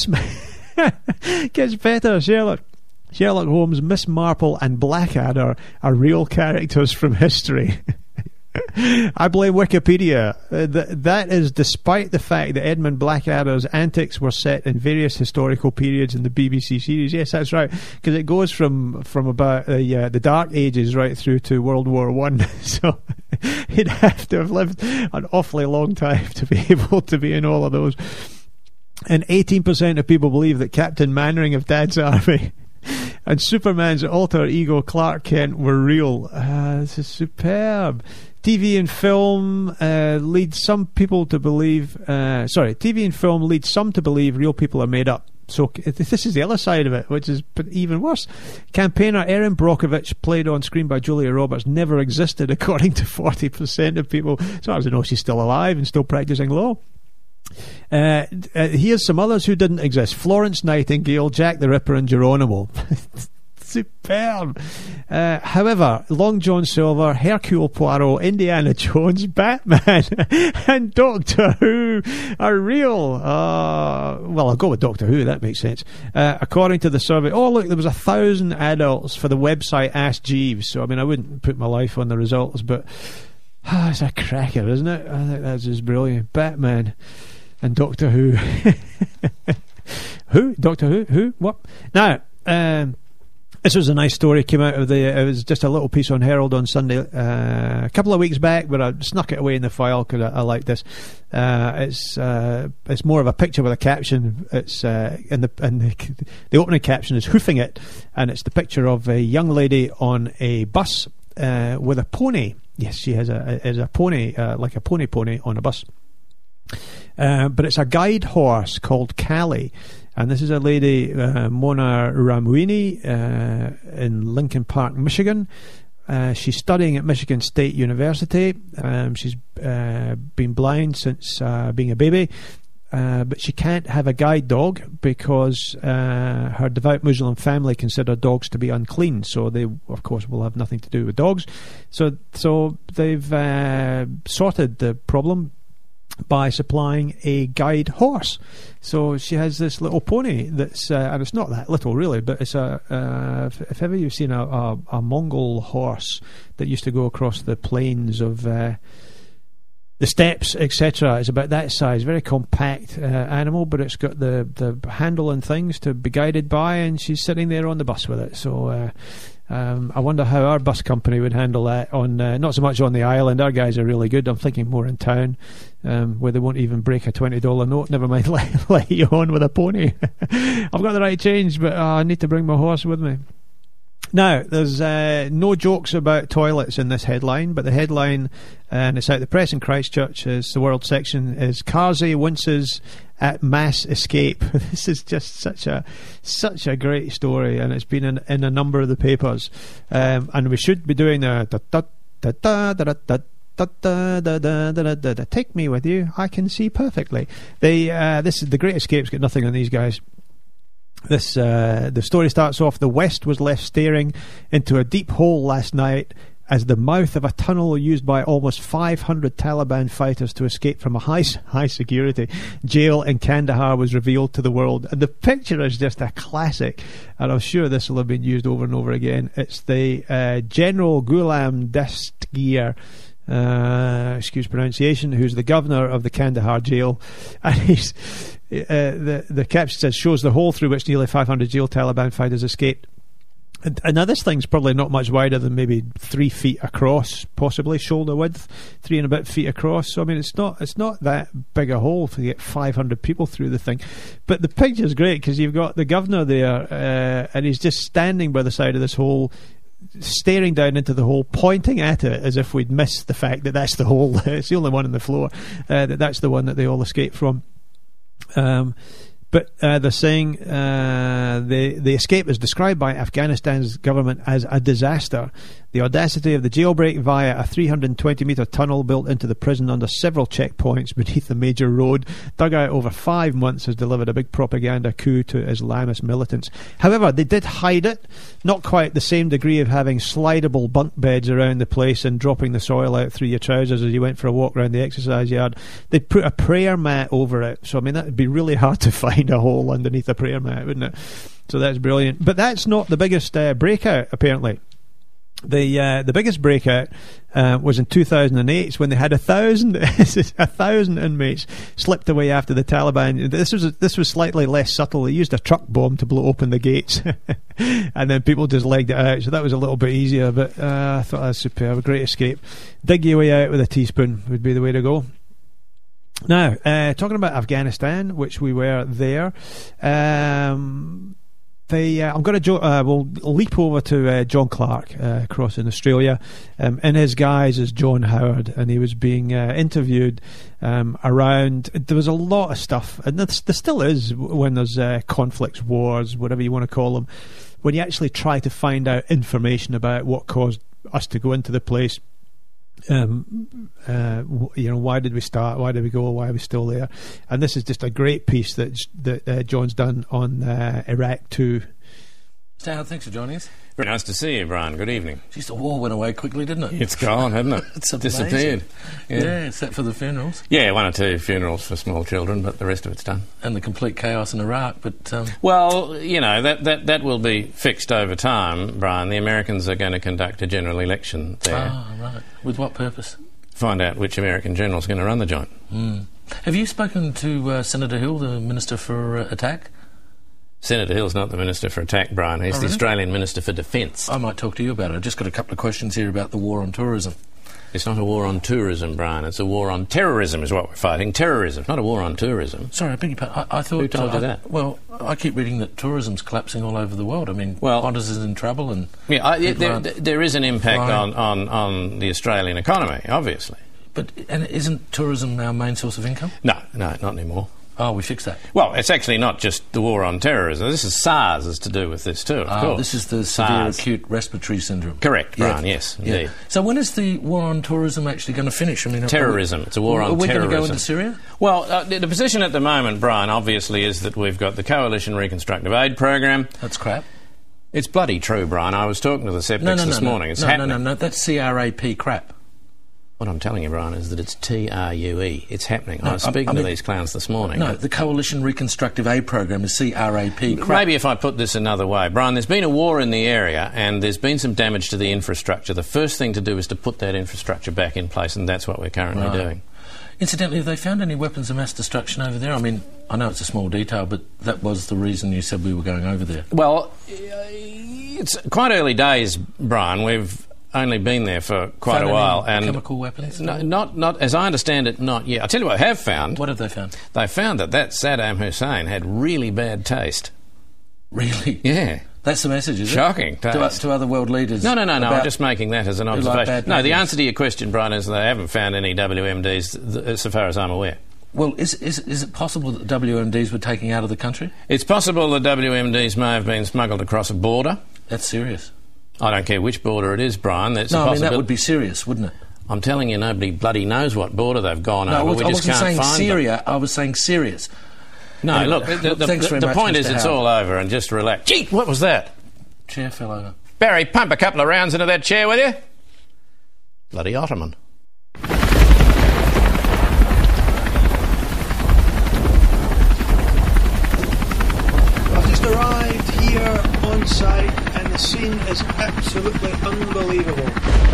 gets better. Sherlock Holmes, Miss Marple and Blackadder are real characters from history. I blame Wikipedia. That is despite the fact that Edmund Blackadder's antics were set in various historical periods in the BBC series. Yes, that's right, because it goes from about the Dark Ages right through to World War I. So he'd have to have lived an awfully long time to be able to be in all of those. And 18% of people believe that Captain Mannering of Dad's Army and Superman's alter ego Clark Kent were real. This is superb. TV and film leads some people to believe... TV and film leads some to believe real people are made up. So this is the other side of it, which is even worse. Campaigner Erin Brockovich, played on screen by Julia Roberts, never existed, according to 40% of people. So I was to know she's still alive and still practising law. Here's some others who didn't exist. Florence Nightingale, Jack the Ripper and Geronimo. Superb. However, Long John Silver, Hercule Poirot, Indiana Jones, Batman and Doctor Who are real. Well, I'll go with Doctor Who, that makes sense. According to the survey, look, there was 1,000 adults for the website Ask Jeeves. So, I mean, I wouldn't put my life on the results, but it's a cracker, isn't it? I think that's just brilliant. Batman and Doctor Who. Who? Doctor Who? Who? What? Now, this was a nice story, came out of it was just a little piece on Herald on Sunday a couple of weeks back, but I snuck it away in the file because I like this. It's more of a picture with a caption. It's and the opening caption is "Hoofing It," and it's the picture of a young lady on a bus with a pony. Yes, she has a pony, like a pony on a bus. But it's a guide horse called Callie. And this is a lady, Mona Ramwini, in Lincoln Park, Michigan. She's studying at Michigan State University. She's been blind since being a baby. But she can't have a guide dog because her devout Muslim family consider dogs to be unclean. So they, of course, will have nothing to do with dogs. So they've sorted the problem by supplying a guide horse. So she has this little pony that's and it's not that little really, but it's if ever you've seen a Mongol horse that used to go across the plains of the steppes, etc., it's about that size, very compact animal, but it's got the handle and things to be guided by, and she's sitting there on the bus with it. So I wonder how our bus company would handle that on not so much on the island. Our guys are really good. I'm thinking more in town, where they won't even break a $20 note, never mind let you on with a pony. I've got the right change, but I need to bring my horse with me. Now, there's no jokes about toilets in this headline, but the headline, and it's out the press in Christchurch, is the world section, is Karzai winces at mass escape. This is just such a great story, and it's been in a number of the papers. And we should be doing take me with you, I can see perfectly. This is the Great Escape's got nothing on these guys. The story starts off: the West was left staring into a deep hole last night as the mouth of a tunnel used by almost 500 Taliban fighters to escape from a high security jail in Kandahar was revealed to the world. And the picture is just a classic, and I'm sure this will have been used over and over again. It's the General Ghulam Dastgir, excuse pronunciation, who's the governor of the Kandahar jail, and he's the caption says, shows the hole through which nearly 500 jail Taliban fighters escaped. And now this thing's probably not much wider than maybe 3 feet across, possibly shoulder width, 3 and a bit feet across. So I mean, it's not that big a hole to get 500 people through the thing. But the picture's great because you've got the governor there, and he's just standing by the side of this hole, staring down into the hole, pointing at it as if we'd missed the fact that that's the hole. It's the only one on the floor. That's the one that they all escaped from. But they're saying the escape is described by Afghanistan's government as a disaster. The audacity of the jailbreak via a 320-metre tunnel built into the prison under several checkpoints beneath a major road, dug out over 5 months, has delivered a big propaganda coup to Islamist militants. However, they did hide it. Not quite the same degree of having slidable bunk beds around the place and dropping the soil out through your trousers as you went for a walk around the exercise yard. They put a prayer mat over it. So, I mean, that would be really hard to find a hole underneath a prayer mat, wouldn't it? So that's brilliant. But that's not the biggest breakout, apparently. The biggest breakout was in 2008 when they had 1,000 inmates slipped away after the Taliban. This was slightly less subtle. They used a truck bomb to blow open the gates, and then people just legged it out. So that was a little bit easier. But I thought that was superb. A great escape. Dig your way out with a teaspoon would be the way to go. Now, talking about Afghanistan, which we were there. I'm going to we'll leap over to John Clark across in Australia, in his guise as John Howard, and he was being interviewed around. There was a lot of stuff, and there still is when there's conflicts, wars, whatever you want to call them, when you actually try to find out information about what caused us to go into the place. Why did we start? Why did we go? Why are we still there? And this is just a great piece that John's done on Iraq 2. Stan, thanks for joining us. Very nice to see you, Brian. Good evening. Jeez, the war went away quickly, didn't it? It's gone, hasn't it? It's disappeared. Yeah, except for the funerals. Yeah, 1 or 2 funerals for small children, but the rest of it's done. And the complete chaos in Iraq, but... Well, you know, that will be fixed over time, Brian. The Americans are going to conduct a general election there. Ah, right. With what purpose? Find out which American general's going to run the joint. Have you spoken to Senator Hill, the Minister for Attack? Senator Hill's not the Minister for Attack, Brian. He's the Australian Minister for Defence. I might talk to you about it. I've just got a couple of questions here about the war on tourism. It's not a war on tourism, Brian. It's a war on terrorism is what we're fighting. Terrorism, not a war on tourism. Sorry, I beg your pardon. I thought... Who told you that? Well, I keep reading that tourism's collapsing all over the world. I mean, Qantas is in trouble and... Yeah, there is an impact on the Australian economy, obviously. But isn't tourism our main source of income? No, not anymore. Oh, we fixed that. Well, it's actually not just the war on terrorism. This is SARS is to do with this too, of course. This is the severe acute respiratory syndrome. Correct, Brian, yes, indeed. Yeah. So when is the war on tourism actually going to finish? I mean, terrorism. It's a war on terrorism. Are we going to go into Syria? Well, the position at the moment, Brian, obviously, is that we've got the Coalition Reconstructive Aid Program. That's crap. It's bloody true, Brian. I was talking to the Septics this morning. It's happening. No, that's CRAP crap. What I'm telling you, Brian, is that it's TRUE. It's happening. I was speaking to these clowns this morning. No, the Coalition Reconstructive Aid Program is CRAP. Crap. Maybe if I put this another way. Brian, there's been a war in the area and there's been some damage to the infrastructure. The first thing to do is to put that infrastructure back in place, and that's what we're currently doing. Incidentally, have they found any weapons of mass destruction over there? I mean, I know it's a small detail, but that was the reason you said we were going over there. Well, it's quite early days, Brian. We've only been there for quite a while. And chemical weapons? No, not as I understand it, not yet. I'll tell you what I have found. What have they found? They found that Saddam Hussein had really bad taste. Really? Yeah. That's the message, is Shocking it? Shocking. To other world leaders? No, I'm just making that as an observation. No, the answer to your question, Brian, is they haven't found any WMDs so far as I'm aware. Well, is it possible that WMDs were taken out of the country? It's possible that WMDs may have been smuggled across a border. That's serious. I don't care which border it is, Brian. That's I mean, that would be serious, wouldn't it? I'm telling you, nobody bloody knows what border they've gone over. We just can't find them. I wasn't saying Syria, I was saying serious. No, anyway, look, the point is it's all over, and just relax. Gee, what was that? Chair fell over. Barry, pump a couple of rounds into that chair, will you? Bloody Ottoman. I've just arrived here on site and the scene is absolutely unbelievable.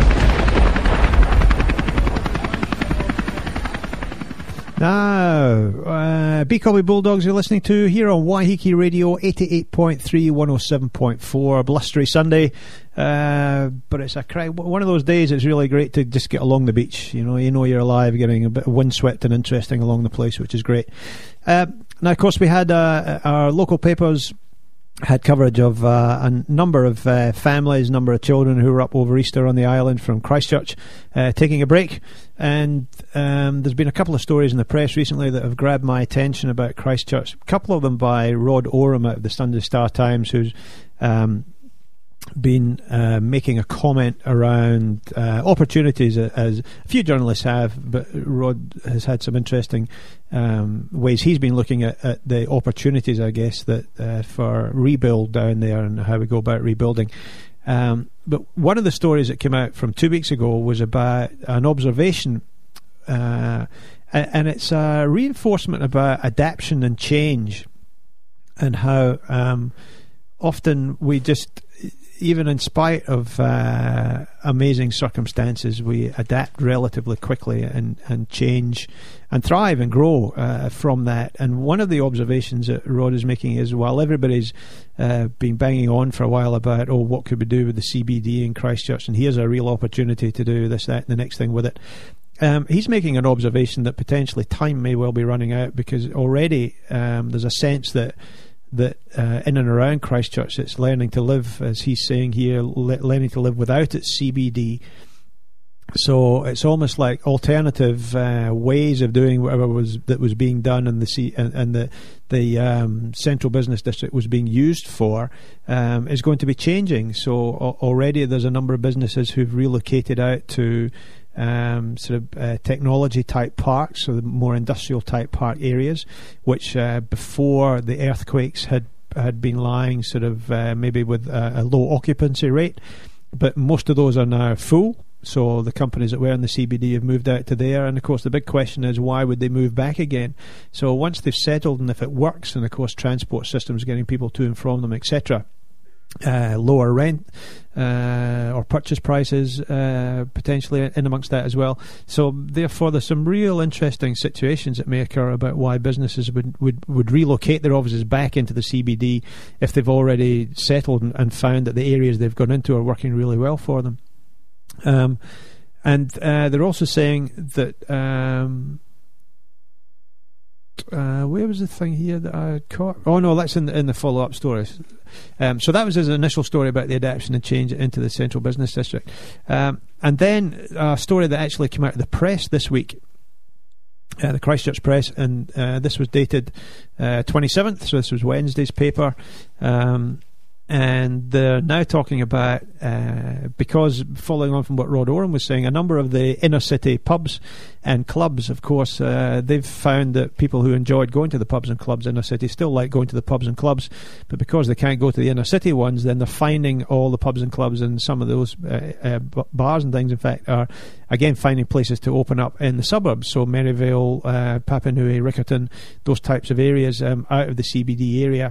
Now, B Copy Bulldogs you're listening to here on Waiheke Radio 88.3, 107.4, blustery Sunday. But it's one of those days it's really great to just get along the beach. You know you're alive, getting a bit windswept and interesting along the place, which is great. Now, of course, we had our local papers had coverage of a number of families, number of children who were up over Easter on the island from Christchurch taking a break. And there's been a couple of stories in the press recently that have grabbed my attention about Christchurch. A couple of them by Rod Oram out of the Sunday Star Times, who's been making a comment around opportunities, as a few journalists have, but Rod has had some interesting ways he's been looking at the opportunities, I guess, that for rebuild down there and how we go about rebuilding. But one of the stories that came out from 2 weeks ago was about an observation, and it's a reinforcement about adaptation and change, and how often we just, even in spite of amazing circumstances, we adapt relatively quickly and change and thrive and grow from that. And one of the observations that Rod is making is, while everybody's been banging on for a while about, what could we do with the CBD in Christchurch, and here's a real opportunity to do this, that, and the next thing with it, he's making an observation that potentially time may well be running out, because already there's a sense that in and around Christchurch it's learning to live, as he's saying here, learning to live without its CBD. So it's almost like alternative ways of doing whatever was being done, and the central business district was being used for, is going to be changing. So already there's a number of businesses who've relocated out to technology type parks, so the more industrial type park areas, which before the earthquakes had had been lying sort of maybe with a low occupancy rate, but most of those are now full. So the companies that were in the CBD have moved out to there, and of course the big question is, why would they move back again? So once they've settled, and if it works, and of course transport systems getting people to and from them, etc., lower rent or purchase prices potentially in amongst that as well. So therefore there's some real interesting situations that may occur about why businesses would relocate their offices back into the CBD if they've already settled and found that the areas they've gone into are working really well for them. And they're also saying that where was the thing here that I caught? Oh no, that's in the follow-up stories. So that was his initial story about the adaptation and change into the central business district. And then a story that actually came out of the press this week, the Christchurch Press, and this was dated 27th, so this was Wednesday's paper. And they're now talking about, because following on from what Rod Oram was saying, a number of the inner city pubs and clubs, of course, they've found that people who enjoyed going to the pubs and clubs inner city still like going to the pubs and clubs, but because they can't go to the inner city ones, then they're finding all the pubs and clubs and some of those bars and things, in fact, are again finding places to open up in the suburbs. So Maryvale, Papanui, Riccarton, those types of areas out of the CBD area.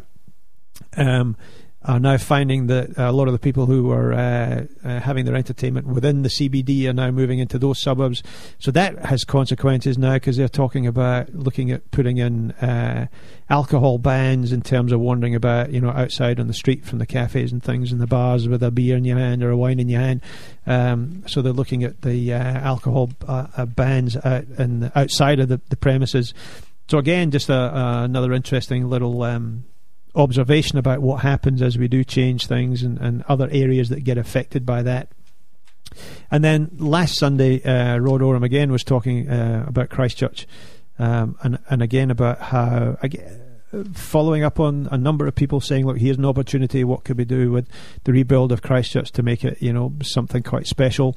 Are now finding that a lot of the people who were having their entertainment within the CBD are now moving into those suburbs. So that has consequences now, because they're talking about looking at putting in alcohol bans in terms of wandering about, outside on the street from the cafes and things and the bars with a beer in your hand or a wine in your hand. So they're looking at the alcohol bans outside of the premises. So again, just another interesting little observation about what happens as we do change things and other areas that get affected by that. And then last Sunday, Rod Oram again was talking about Christchurch, and again about how, following up on a number of people saying, look, here's an opportunity, what could we do with the rebuild of Christchurch to make it something quite special,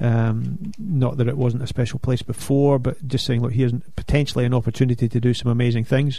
not that it wasn't a special place before, but just saying, look, here's potentially an opportunity to do some amazing things.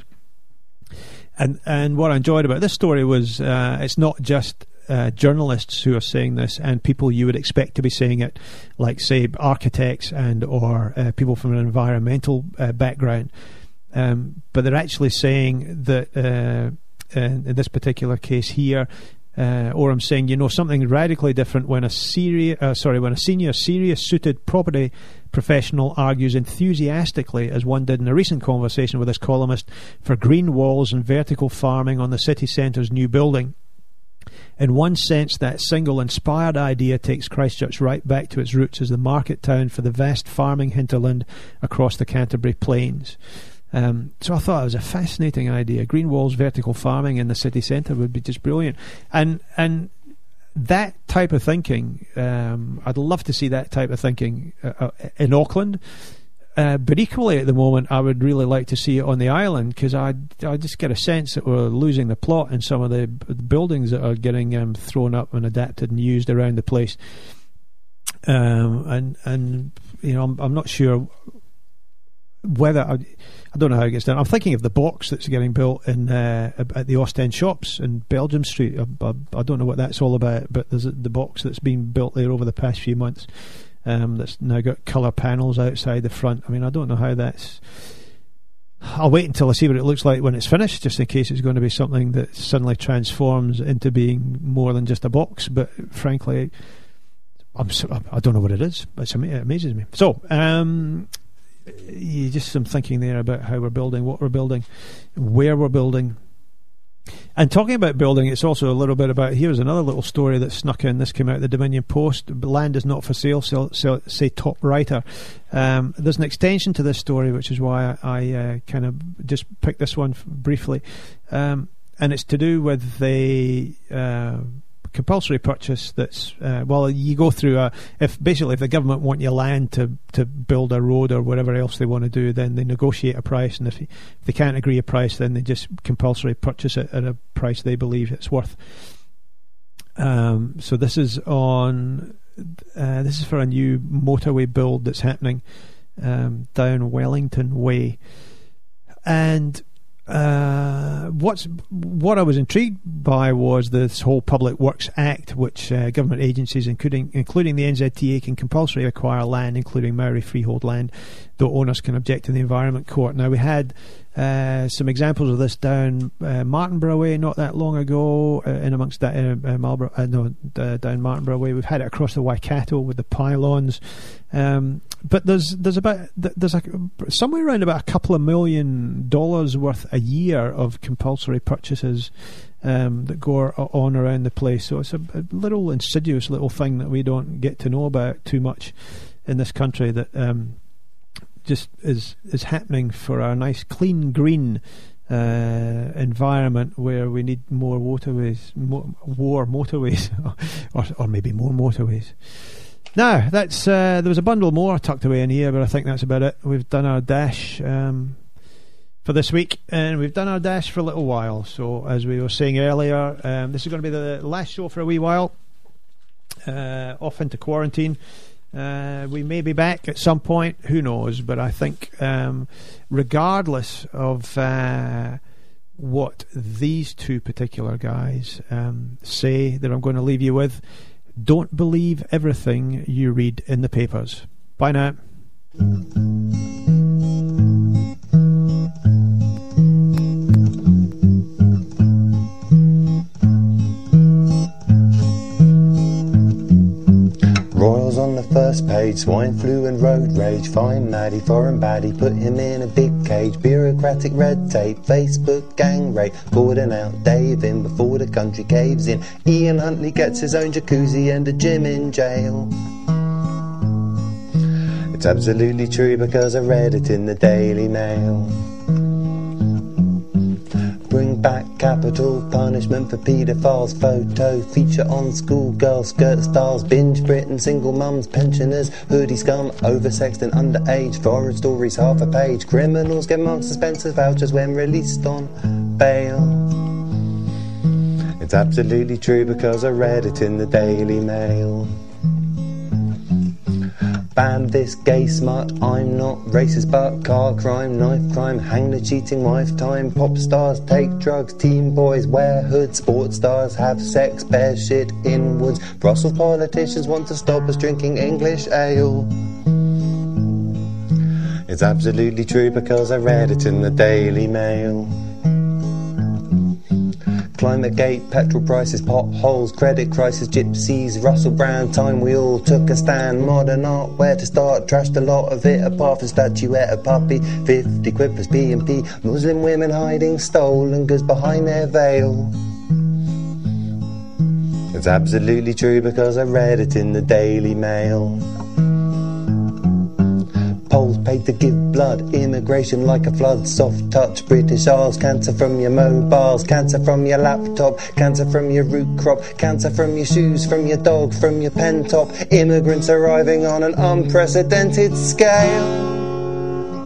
And what I enjoyed about this story was it's not just journalists who are saying this and people you would expect to be saying it, like, say, architects or people from an environmental background. But they're actually saying that in this particular case here, or I'm saying, something radically different when a senior serious suited property professional argues enthusiastically, as one did in a recent conversation with his columnist, for green walls and vertical farming on the city centre's new building. In one sense, that single inspired idea takes Christchurch right back to its roots as the market town for the vast farming hinterland across the Canterbury Plains. So I thought it was a fascinating idea. Green walls, vertical farming in the city centre would be just brilliant. And that type of thinking, I'd love to see that type of thinking in Auckland. But equally at the moment, I would really like to see it on the island, because I just get a sense that we're losing the plot in some of the buildings that are getting thrown up and adapted and used around the place. I'm not sure whether I don't know how it gets done. I'm thinking of the box that's getting built in at the Ostend Shops in Belgium Street. I don't know what that's all about, but there's the box that's been built there over the past few months that's now got colour panels outside the front. I mean, I don't know how that's... I'll wait until I see what it looks like when it's finished, just in case it's going to be something that suddenly transforms into being more than just a box. But frankly, I don't know what it is. It amazes me. So, just some thinking there about how we're building, what we're building, where we're building. And talking about building, it's also a little bit about, here's another little story that snuck in. This came out of the Dominion Post. Land is not for sale, say top writer. There's an extension to this story, which is why I kind of just picked this one briefly. And it's to do with the compulsory purchase that's you go through if the government want your land to build a road or whatever else they want to do, then they negotiate a price, and if they can't agree a price, then they just compulsory purchase it at a price they believe it's worth. So this is for a new motorway build that's happening down Wellington Way, and what I was intrigued by was this whole Public Works Act, which government agencies, including the NZTA, can compulsory acquire land, including Maori freehold land, though owners can object to the Environment Court. Now, we had some examples of this down Martinborough Way not that long ago, in amongst down Martinborough Way. We've had it across the Waikato with the pylons, but there's somewhere around about $2 million worth a year of compulsory purchases that go on around the place. So it's a little insidious little thing that we don't get to know about too much in this country, that just is happening for our nice clean green environment, where we need more motorways, or maybe more motorways. Now, that's there was a bundle more tucked away in here, but I think that's about it. We've done our dash for this week, and we've done our dash for a little while. So, as we were saying earlier, this is going to be the last show for a wee while, off into quarantine. We may be back at some point, who knows, but I think regardless of what these two particular guys say that I'm going to leave you with, don't believe everything you read in the papers. Bye now. Royals on the first page, swine flu and road rage. Find Maddie, foreign baddie, put him in a big cage. Bureaucratic red tape, Facebook gang rape. Gordon out, Dave in before the country caves in. Ian Huntley gets his own jacuzzi and a gym in jail. It's absolutely true because I read it in the Daily Mail. Bring back capital punishment for paedophiles. Photo feature on schoolgirl skirt styles. Binge Britain, single mums, pensioners, hoodie scum, oversexed and underage. Foreign stories, half a page. Criminals get Marks and Spencer's vouchers when released on bail. It's absolutely true because I read it in the Daily Mail. Ban this gay smut, I'm not racist, but car crime, knife crime, hang the cheating wife time. Pop stars take drugs, teen boys wear hoods, sports stars have sex, bear shit in woods. Brussels politicians want to stop us drinking English ale. It's absolutely true because I read it in the Daily Mail. Climategate, petrol prices, potholes, credit crisis, gypsies, Russell Brand, time we all took a stand. Modern art, where to start, trashed a lot of it, apart from statuette, a puppy, 50 quid plus P&P, Muslim women hiding stolen goods behind their veil. It's absolutely true because I read it in the Daily Mail. Polls paid to give blood, immigration like a flood, soft touch, British Isles, cancer from your mobiles, cancer from your laptop, cancer from your root crop, cancer from your shoes, from your dog, from your pen top, immigrants arriving on an unprecedented scale.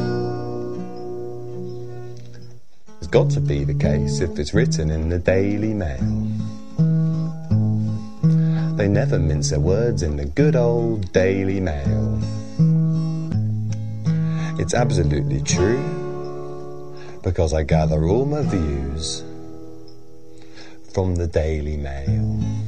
It's got to be the case if it's written in the Daily Mail. They never mince their words in the good old Daily Mail. It's absolutely true because I gather all my views from the Daily Mail.